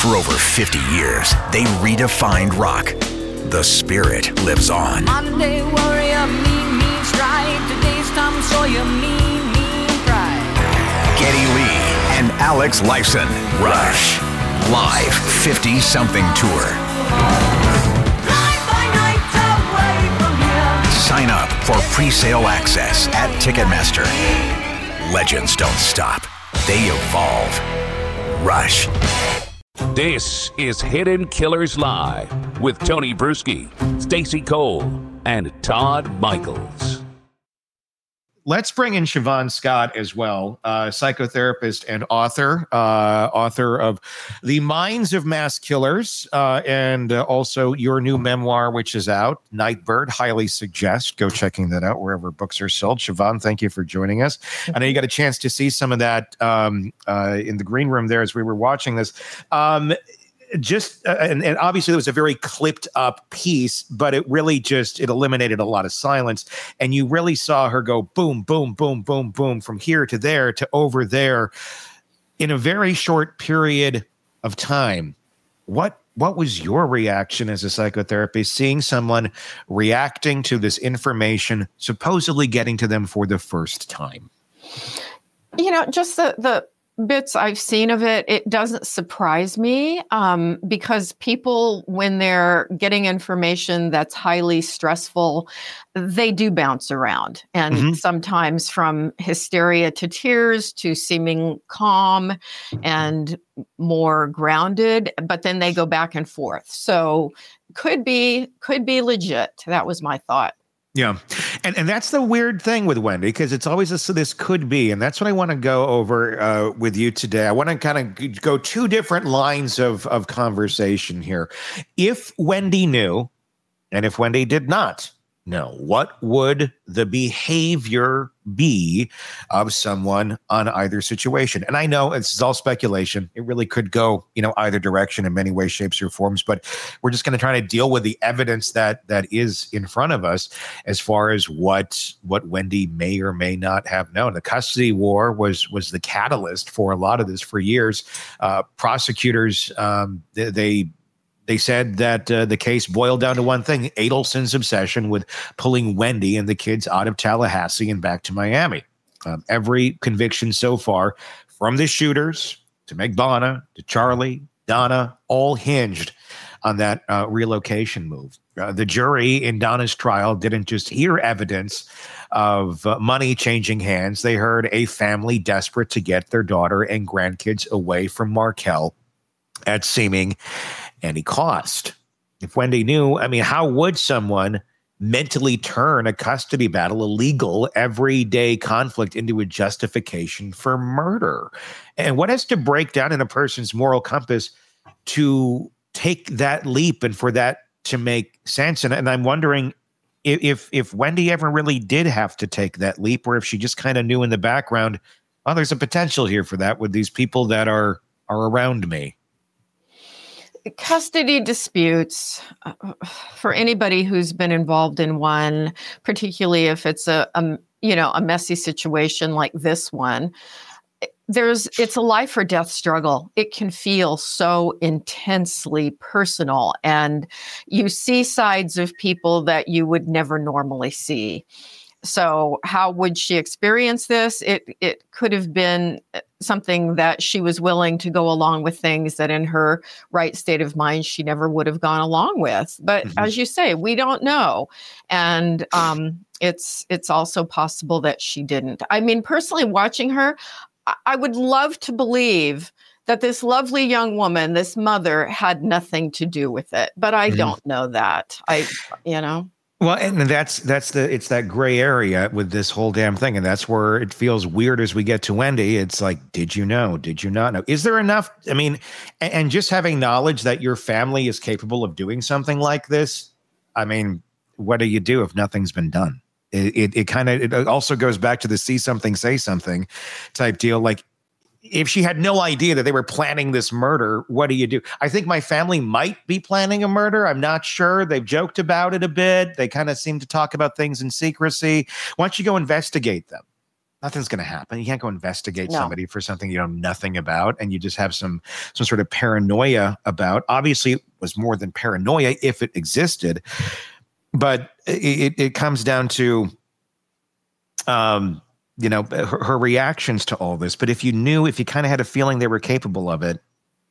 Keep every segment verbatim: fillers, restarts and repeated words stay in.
For over fifty years, they redefined rock. The spirit lives on. Monday warrior, mean, mean strike. Today's Tom Sawyer, mean, mean pride. Geddy Lee and Alex Lifeson. Rush. Live fifty-something tour. Night by night away from here. Sign up for pre-sale access at Ticketmaster. Legends don't stop. They evolve. Rush. This is Hidden Killers Live with Tony Bruschi, Stacey Cole, and Todd Michaels. Let's bring in Siobhan Scott as well, uh, psychotherapist and author, uh, author of The Minds of Mass Killers, uh, and uh, also your new memoir, which is out, Nightbird. Highly suggest go checking that out wherever books are sold. Siobhan, thank you for joining us. I know you got a chance to see some of that um, uh, in the green room there as we were watching this. Um, Just uh, and, and obviously it was a very clipped up piece, but it really just it eliminated a lot of silence, and you really saw her go boom, boom, boom, boom, boom from here to there to over there in a very short period of time. What what was your reaction as a psychotherapist, seeing someone reacting to this information, supposedly getting to them for the first time? You know, just the the. bits I've seen of it, it doesn't surprise me um, because people, when they're getting information that's highly stressful, they do bounce around. And mm-hmm. sometimes from hysteria to tears to seeming calm and more grounded, but then they go back and forth. So could be, could be legit. That was my thought. Yeah. And and that's the weird thing with Wendy, because it's always this, this could be. And that's what I want to go over uh, with you today. I want to kind of go two different lines of, of conversation here. If Wendy knew, and if Wendy did not know, what would the behavior be of someone on either situation? And I know this is all speculation. It really could go, you know, either direction in many ways, shapes, or forms. But we're just going to try to deal with the evidence that that is in front of us as far as what what Wendy may or may not have known. The custody war was was the catalyst for a lot of this for years. Uh, prosecutors, um, they, they They said that uh, the case boiled down to one thing: Adelson's obsession with pulling Wendy and the kids out of Tallahassee and back to Miami. Um, every conviction so far, from the shooters to Meg Bana to Charlie, Donna, all hinged on that uh, relocation move. Uh, the jury in Donna's trial didn't just hear evidence of uh, money changing hands. They heard a family desperate to get their daughter and grandkids away from Markel at seeming any cost. If Wendy knew, I mean, how would someone mentally turn a custody battle, a legal, everyday conflict, into a justification for murder? And what has to break down in a person's moral compass to take that leap and for that to make sense? And, and I'm wondering if, if if Wendy ever really did have to take that leap, or if she just kind of knew in the background, oh, there's a potential here for that with these people that are are around me. Custody disputes, uh, for anybody who's been involved in one, particularly if it's a, a you know a messy situation like this one, there's it's a life or death struggle. It can feel so intensely personal, and you see sides of people that you would never normally see. So how would she experience this? It it could have been something that she was willing to go along with, things that in her right state of mind she never would have gone along with. But mm-hmm. as you say, we don't know. And um, it's it's also possible that she didn't. I mean, personally, watching her, I, I would love to believe that this lovely young woman, this mother, had nothing to do with it. But I mm-hmm. don't know that. I, you know. Well, and that's that's the it's that gray area with this whole damn thing, and that's where it feels weird as we get to Wendy. It's like, did you know? Did you not know? Is there enough? I mean, and, and just having knowledge that your family is capable of doing something like this. I mean, what do you do if nothing's been done? It it, it kind of it also goes back to the see something, say something type deal. Like, if she had no idea that they were planning this murder, what do you do? I think my family might be planning a murder. I'm not sure. They've joked about it a bit. They kind of seem to talk about things in secrecy. Why don't you go investigate them? Nothing's going to happen. You can't go investigate No. somebody for something you know nothing about, and you just have some some sort of paranoia about. Obviously, it was more than paranoia if it existed, but it, it comes down to, um, you know, her, her reactions to all this. But if you knew, if you kind of had a feeling they were capable of it,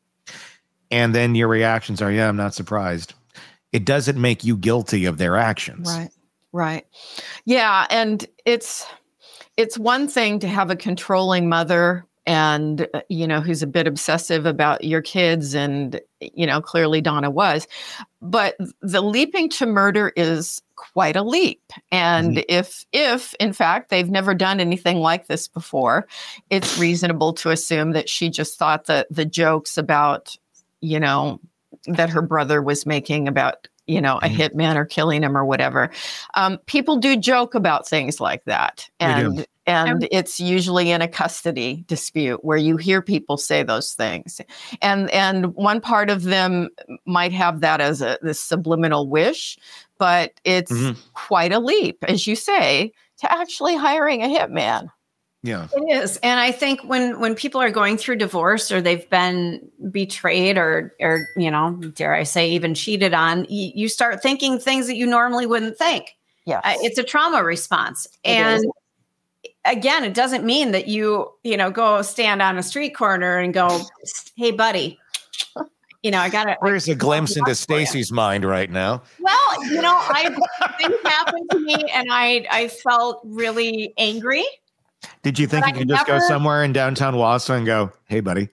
and then your reactions are, yeah, I'm not surprised. It doesn't make you guilty of their actions. Right. Right. Yeah. And it's, it's one thing to have a controlling mother and, uh, you know, who's a bit obsessive about your kids. And, you know, clearly Donna was, but the leaping to murder is quite a leap. And mm-hmm. if, if in fact, they've never done anything like this before, it's reasonable to assume that she just thought that the jokes about, you know, that her brother was making about, you know, a hitman or killing him or whatever. Um, people do joke about things like that. And and it's usually in a custody dispute where you hear people say those things. And and one part of them might have that as a this subliminal wish, but it's mm-hmm. quite a leap, as you say, to actually hiring a hitman. Yeah, it is. And I think when, when people are going through divorce or they've been betrayed or, or, you know, dare I say, even cheated on, you, you start thinking things that you normally wouldn't think. Yeah. Uh, it's a trauma response. It and is. Again, it doesn't mean that you, you know, go stand on a street corner and go, hey, buddy, you know, I got to. There's a glimpse into Stacy's mind right now. Well, you know, I things happened to me and I, I felt really angry. Did you think but you could I just never, go somewhere in downtown Wausau and go, hey, buddy?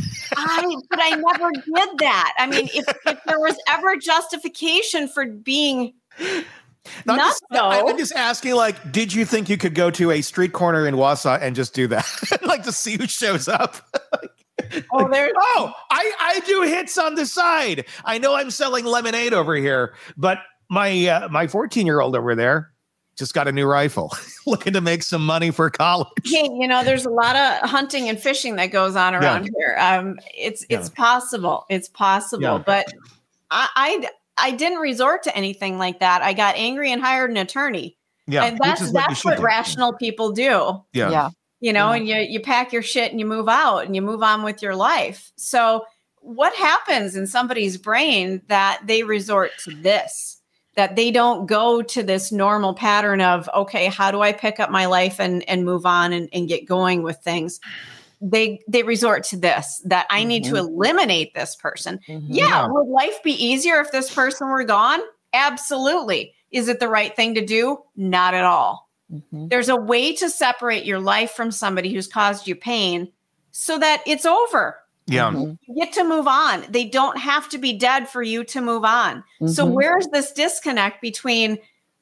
I, but I never did that. I mean, if, if there was ever justification for being Not nuts, just, though. I'm just asking, like, did you think you could go to a street corner in Wausau and just do that? Like, to see who shows up? Oh, there's oh, I, I do hits on the side. I know I'm selling lemonade over here, but my uh, my fourteen-year-old over there just got a new rifle, looking to make some money for college. Hey, you know, there's a lot of hunting and fishing that goes on around yeah. here. Um, it's it's yeah. possible. It's possible. Yeah. But I, I I didn't resort to anything like that. I got angry and hired an attorney. Yeah, and that's what that's what do. rational people do. Yeah. yeah. You know, yeah. and you you pack your shit and you move out and you move on with your life. So what happens in somebody's brain that they resort to this? That they don't go to this normal pattern of, okay, how do I pick up my life and, and move on and, and get going with things? They they resort to this, that I need mm-hmm. to eliminate this person. Mm-hmm. Yeah, yeah, would life be easier if this person were gone? Absolutely. Is it the right thing to do? Not at all. Mm-hmm. There's a way to separate your life from somebody who's caused you pain so that it's over. Yeah. You get to move on. They don't have to be dead for you to move on. Mm-hmm. So where's this disconnect between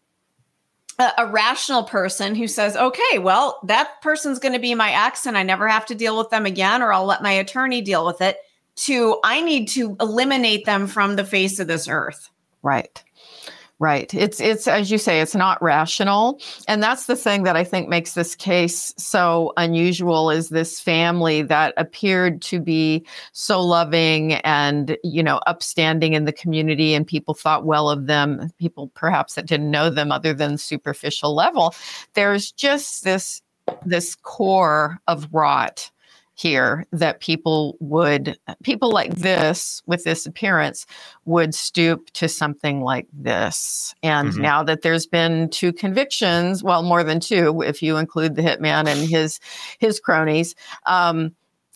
a, a rational person who says, okay, well, that person's going to be my ex and I never have to deal with them again, or I'll let my attorney deal with it, to I need to eliminate them from the face of this earth. Right. Right. It's, it's, as you say, it's not rational. And that's the thing that I think makes this case so unusual, is this family that appeared to be so loving and, you know, upstanding in the community, and people thought well of them, people perhaps that didn't know them other than superficial level. There's just this, this core of rot here that people would, people like this with this appearance would stoop to something like this. And mm-hmm. now that there's been two convictions, well, more than two, if you include the hitman and his, his cronies, um,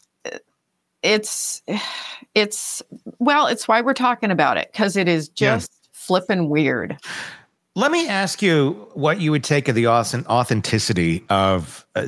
it's, it's, well, it's why we're talking about it, because it is just yeah. flippin' weird. Let me ask you what you would take of the authenticity of uh,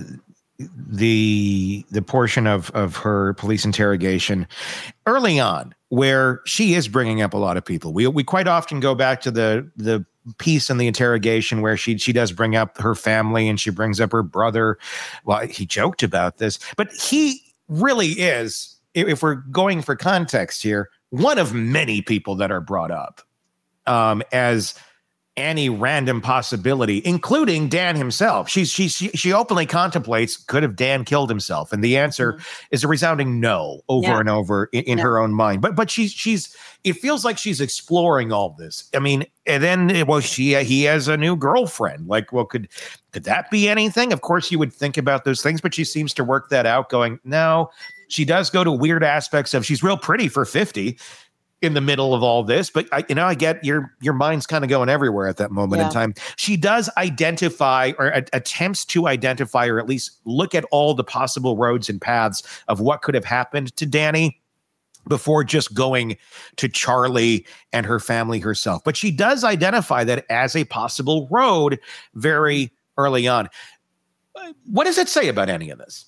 the the portion of of her police interrogation early on, where she is bringing up a lot of people. We we quite often go back to the the piece in the interrogation where she she does bring up her family, and she brings up her brother. Well, he joked about this, but he really is, if we're going for context here, one of many people that are brought up um, as any random possibility, including Dan himself. She's she she, she openly contemplates, could have Dan killed himself? And the answer mm-hmm. is a resounding no over yeah. and over in, in yeah. her own mind. But but she's she's it feels like she's exploring all this. I mean, and then well, she he has a new girlfriend. Like, well, could could that be anything? Of course, you would think about those things, but she seems to work that out. Going, no, she does go to weird aspects of. She's real pretty for fifty. In the middle of all this, but I, you know, I get your your mind's kind of going everywhere at that moment yeah. in time. She does identify or a, attempts to identify or at least look at all the possible roads and paths of what could have happened to Danny before just going to Charlie and her family herself. But she does identify that as a possible road very early on. What does it say about any of this?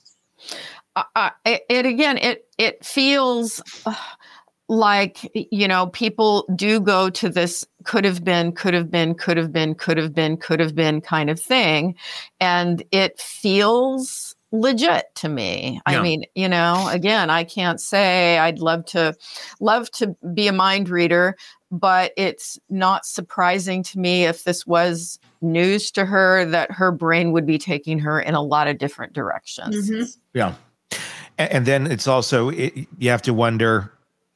Uh, it, it again, it it feels. Uh, Like, you know, people do go to this could have been, could have been, could have been, could have been, could have been kind of thing. And it feels legit to me. Yeah. I mean, you know, again, I can't say I'd love to love to be a mind reader, but it's not surprising to me if this was news to her that her brain would be taking her in a lot of different directions. Mm-hmm. Yeah. And, and then it's also, it, you have to wonder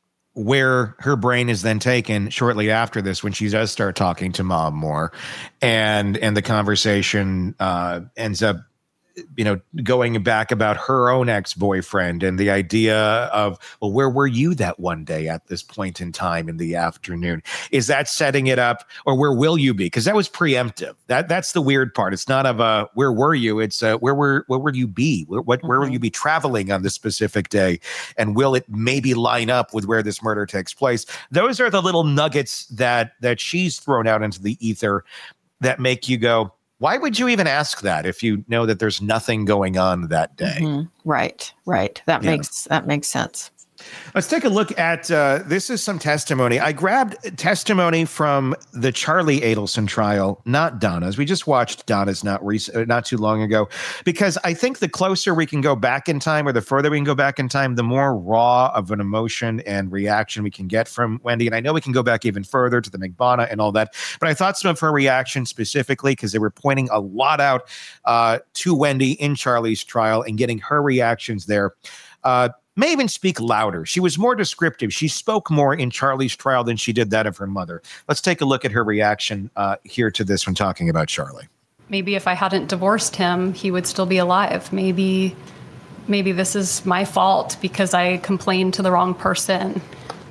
where her brain is then taken shortly after this when she does start talking to mom more, and and the conversation uh, ends up, you know, going back about her own ex-boyfriend and the idea of, well, where were you that one day at this point in time in the afternoon? Is that setting it up, or where will you be? Because that was preemptive. That that's the weird part. It's not of a where were you? It's uh, where were where will you be? Where, what, mm-hmm. where will you be traveling on this specific day? And will it maybe line up with where this murder takes place? Those are the little nuggets that that she's thrown out into the ether that make you go, why would you even ask that if you know that there's nothing going on that day? Mm-hmm. Right, right. That yeah. makes that makes sense. Let's take a look at, uh, this is some testimony. I grabbed testimony from the Charlie Adelson trial, not Donna's. We just watched Donna's not rec- not too long ago, because I think the closer we can go back in time, or the further we can go back in time, the more raw of an emotion and reaction we can get from Wendy. And I know we can go back even further to the McBonna and all that, but I thought some of her reactions specifically, because they were pointing a lot out uh, to Wendy in Charlie's trial and getting her reactions there. Uh, may even speak louder. She was more descriptive. She spoke more in Charlie's trial than she did that of her mother. Let's take a look at her reaction uh, here to this when talking about Charlie. Maybe if I hadn't divorced him, he would still be alive. Maybe, maybe this is my fault because I complained to the wrong person.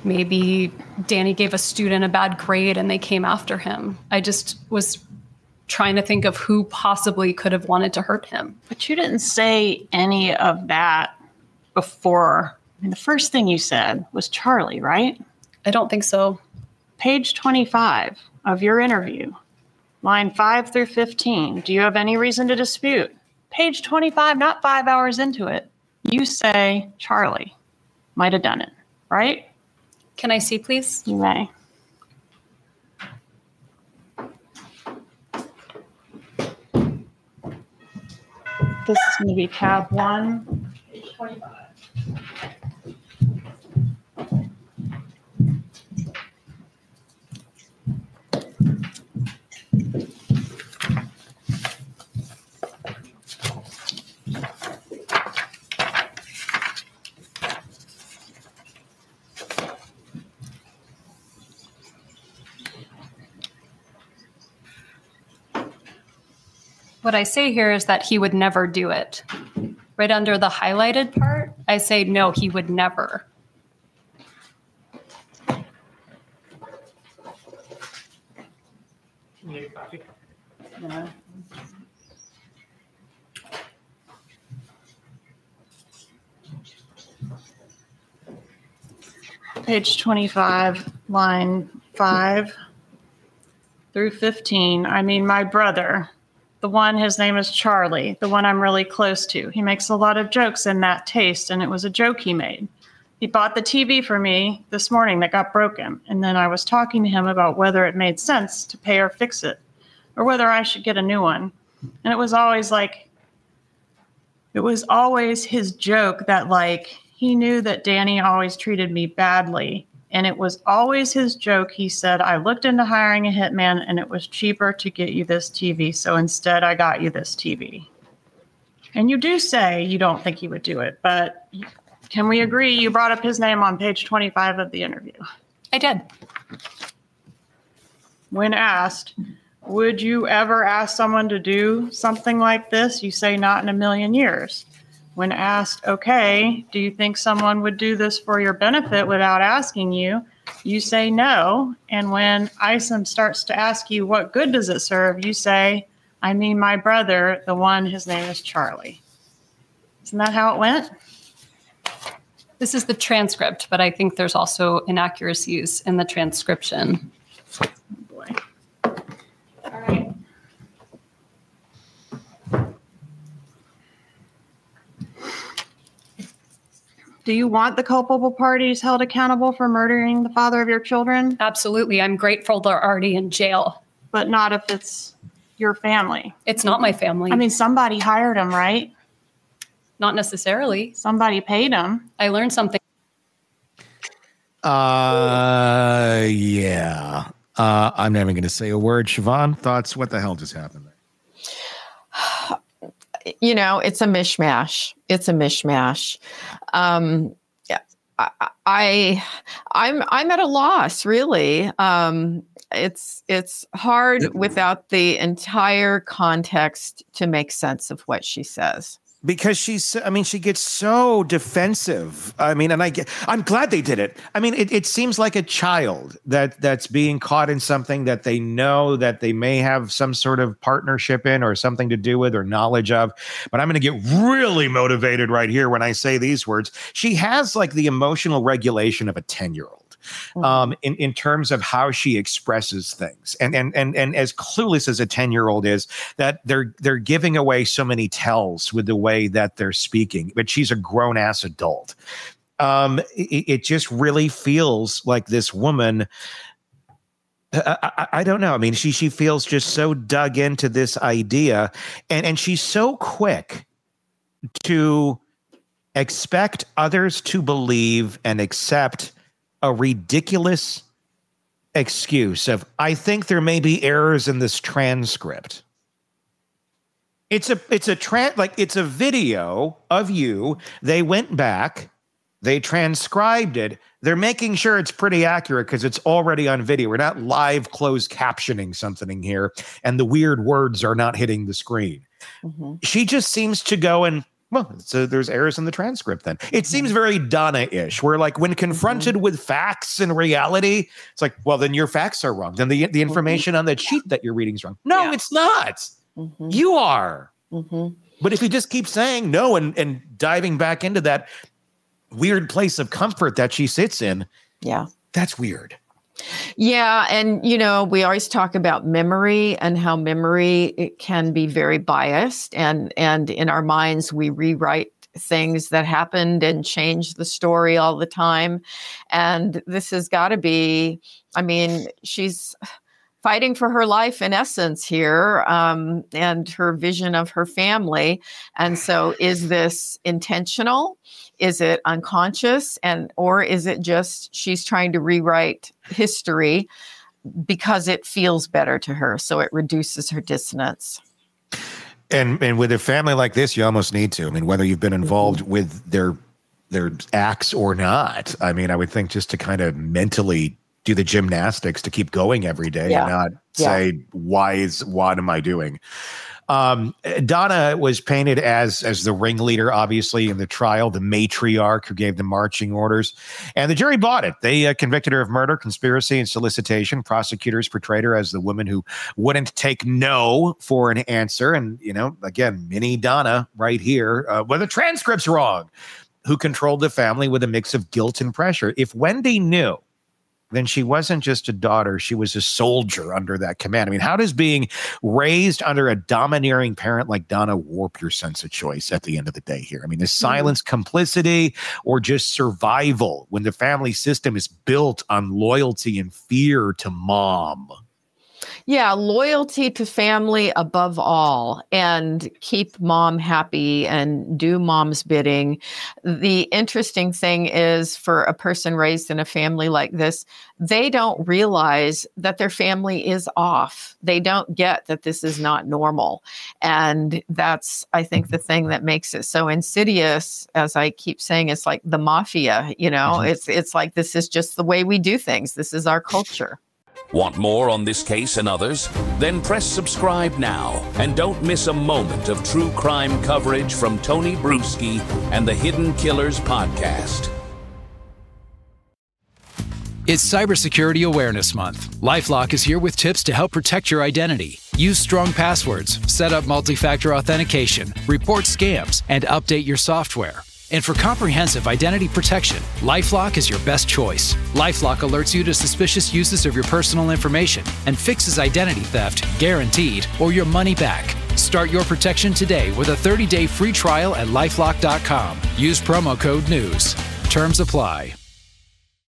Maybe Danny gave a student a bad grade and they came after him. I just was trying to think of who possibly could have wanted to hurt him. But you didn't say any of that before. I mean, the first thing you said was Charlie, right? I don't think so. Page twenty-five of your interview, line five through fifteen. Do you have any reason to dispute? Page twenty-five, not five hours into it. You say Charlie might have done it, right? Can I see, please? You may. This is going to be tab one, page twenty-five. What I say here is that he would never do it. Right under the highlighted part, I say, no, he would never. Need a coffee? No. Page twenty-five, line five through fifteen. I mean, my brother, the one, his name is Charlie, the one I'm really close to. He makes a lot of jokes in that taste, and it was a joke he made. He bought the T V for me this morning that got broken, and then I was talking to him about whether it made sense to pay or fix it, or whether I should get a new one. And it was always like, it was always his joke that, like, he knew that Danny always treated me badly, And it was always his joke. He said, I looked into hiring a hitman and it was cheaper to get you this T V. So instead I got you this T V. And you do say you don't think he would do it, but can we agree you brought up his name on page twenty-five of the interview? I did. When asked, would you ever ask someone to do something like this? You say not in a million years. When asked, okay, do you think someone would do this for your benefit without asking you? You say no. And when Isom starts to ask you, what good does it serve? You say, I mean, my brother, the one, his name is Charlie. Isn't that how it went? This is the transcript, but I think there's also inaccuracies in the transcription. Oh boy. All right. Do you want the culpable parties held accountable for murdering the father of your children? Absolutely. I'm grateful they're already in jail. But not if it's your family. It's not my family. I mean, somebody hired him, right? Not necessarily. Somebody paid him. I learned something. Uh, yeah. Uh, I'm never going to say a word. Siobhan, thoughts? What the hell just happened there? You know, it's a mishmash. It's a mishmash. Um, yeah, I, I, I'm, I'm at a loss, really. Um, it's, it's hard without the entire context to make sense of what she says. Because she's, I mean, she gets so defensive. I mean, and I get, I'm glad they did it. I mean, it, it seems like a child that that's being caught in something that they know that they may have some sort of partnership in or something to do with or knowledge of. But I'm going to get really motivated right here when I say these words. She has like the emotional regulation of a ten-year-old. Um, in, in terms of how she expresses things. And and and and as clueless as a ten-year-old is, that they're they're giving away so many tells with the way that they're speaking. But she's a grown-ass adult. Um, it, it just really feels like this woman, I, I, I don't know. I mean, she she feels just so dug into this idea. And, and she's so quick to expect others to believe and accept a ridiculous excuse of, I think there may be errors in this transcript. It's a, it's a, tra- like, it's a video of you. They went back, they transcribed it. They're making sure it's pretty accurate because it's already on video. We're not live closed captioning something here, and the weird words are not hitting the screen. Mm-hmm. She just seems to go and, well, so there's errors in the transcript then. It seems very Donna-ish, where like when confronted mm-hmm. with facts and reality, it's like, well, then your facts are wrong. Then the, the information mm-hmm. on that sheet that you're reading is wrong. No, yeah. It's not. Mm-hmm. You are. Mm-hmm. But if you just keep saying no and, and diving back into that weird place of comfort that she sits in, yeah, that's weird. Yeah. And, you know, we always talk about memory and how memory it can be very biased. And, and in our minds, we rewrite things that happened and change the story all the time. And this has got to be, I mean, she's fighting for her life in essence here, um, and her vision of her family. And so is this intentional? Is it unconscious? And or is it just she's trying to rewrite history because it feels better to her, so it reduces her dissonance? And and with a family like this, you almost need to. I mean, whether you've been involved mm-hmm. with their their acts or not, I mean, I would think just to kind of mentally do the gymnastics to keep going every day yeah. and not yeah. say, why is what am I doing? Um, Donna was painted as as the ringleader, obviously, in the trial, the matriarch who gave the marching orders. And the jury bought it. They uh, convicted her of murder, conspiracy, and solicitation. Prosecutors portrayed her as the woman who wouldn't take no for an answer. And, you know, again, mini Donna right here, uh, well, the transcript's wrong, who controlled the family with a mix of guilt and pressure. If Wendy knew, then she wasn't just a daughter, she was a soldier under that command. I mean, how does being raised under a domineering parent like Donna warp your sense of choice at the end of the day here? I mean, is silence complicity or just survival when the family system is built on loyalty and fear to mom? Yeah, loyalty to family above all, and keep mom happy and do mom's bidding. The interesting thing is, for a person raised in a family like this, they don't realize that their family is off. They don't get that this is not normal. And that's, I think, the thing that makes it so insidious. As I keep saying, it's like the mafia, you know, mm-hmm. it's it's like, this is just the way we do things. This is our culture. Want more on this case and others? Then press subscribe now and don't miss a moment of true crime coverage from Tony Brueski and the Hidden Killers podcast. It's Cybersecurity Awareness Month. LifeLock is here with tips to help protect your identity. Use strong passwords, set up multi-factor authentication, report scams, and update your software. And for comprehensive identity protection, LifeLock is your best choice. LifeLock alerts you to suspicious uses of your personal information and fixes identity theft, guaranteed, or your money back. Start your protection today with a thirty-day free trial at LifeLock dot com. Use promo code NEWS. Terms apply.